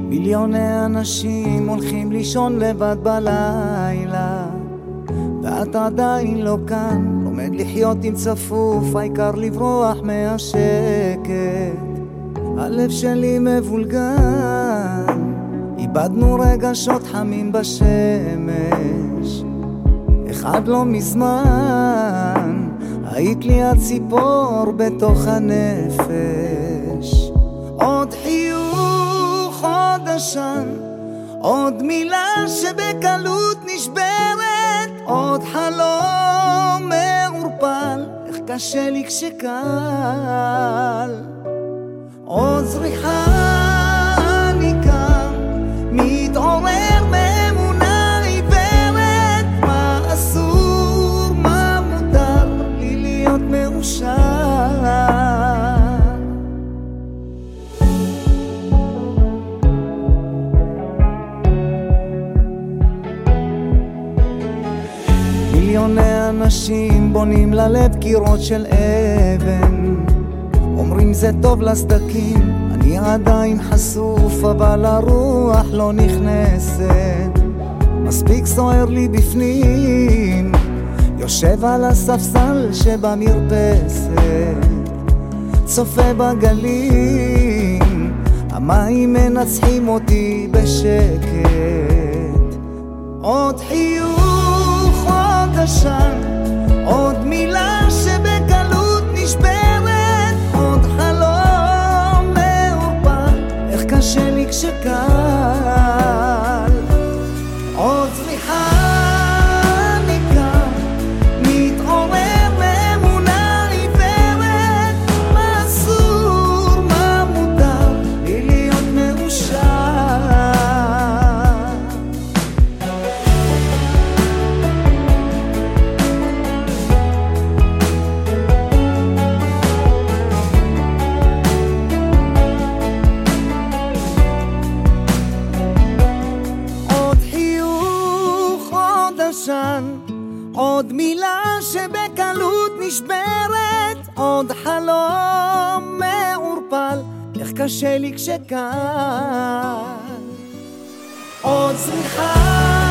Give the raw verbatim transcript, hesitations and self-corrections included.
מיליוני אנשים הולכים לישון לבד בלילה, ואת עדיין לא כאן, לומד לחיות עם צפוף, העיקר לברוח מהשקט. הלב שלי מבולגן, איבדנו רגשות חמים בשמש. אחד לא מזמן היית לי הציפור בתוך הנפש. עוד חיוך, עוד עשן, עוד מילה שבקלות נשברת, עוד חלום מעורפל, איך קשה לי כשקל, עוד זריחה אני קם, מתעורר מאמונה עיוורת, מה אסור, מה מותר לי להיות מאושר. מיליוני אנשים בונים ללב קירות של אבן, אומרים זה טוב לסדקים, אני עדיין חשוף אבל הרוח לא נכנסת. מספיק סוער לי בפנים, יושב על הספסל שבמרפסת, צופה בגלים, המים מנצחים אותי בשקט. עוד חיוך, עוד עשן, עוד מילה שבקלות נשברת, עוד חלום מעורפל, איך קשה לי כשקל, עוד זריחה אני קם, מתעורר מאמונה עיוורת, מה אסור, מה מותר לי להיות מאושר. עוד מילה שבקלות נשברת, עוד חלום מעורפל, איך קשה לי כשקל, עוד זריחה